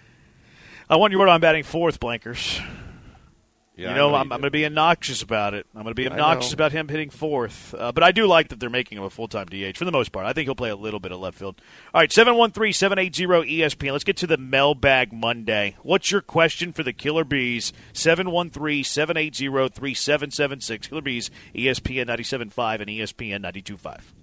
[SPEAKER 4] I want Jordan batting fourth, Blankers.
[SPEAKER 6] Yeah,
[SPEAKER 4] you know,
[SPEAKER 6] know
[SPEAKER 4] I'm,
[SPEAKER 6] you
[SPEAKER 4] I'm going to be obnoxious about it. I'm going to be
[SPEAKER 6] I
[SPEAKER 4] obnoxious
[SPEAKER 6] know.
[SPEAKER 4] about him hitting fourth. Uh, but I do like that they're making him a full-time D H for the most part. I think he'll play a little bit of left field. All right, seven one three, seven eight zero, E S P N. Let's get to the Mailbag Monday. What's your question for the Killer Bees? seven one three, seven eight zero, three seven seven six. Killer Bees, E S P N ninety-seven point five and E S P N ninety-two point five.